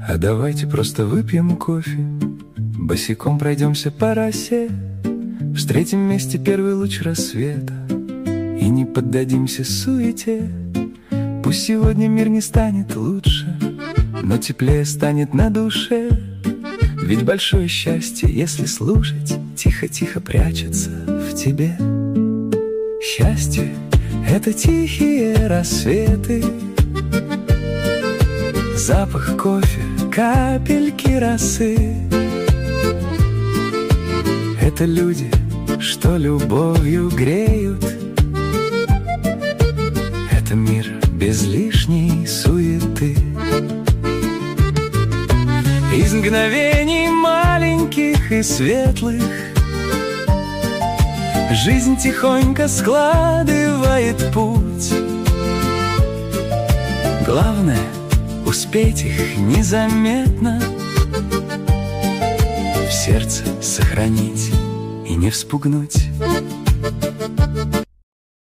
А давайте просто выпьем кофе, босиком пройдемся по росе, встретим вместе первый луч рассвета и не поддадимся суете. Пусть сегодня мир не станет лучше, но теплее станет на душе. Ведь большое счастье, если слушать, тихо-тихо прячется в тебе. Счастье — это тихие рассветы, запах кофе, капельки росы. Это люди, что любовью греют. Это мир без лишней суеты. Из мгновений маленьких и светлых жизнь тихонько складывает путь. Главное — успеть их незаметно в сердце сохранить и не вспугнуть.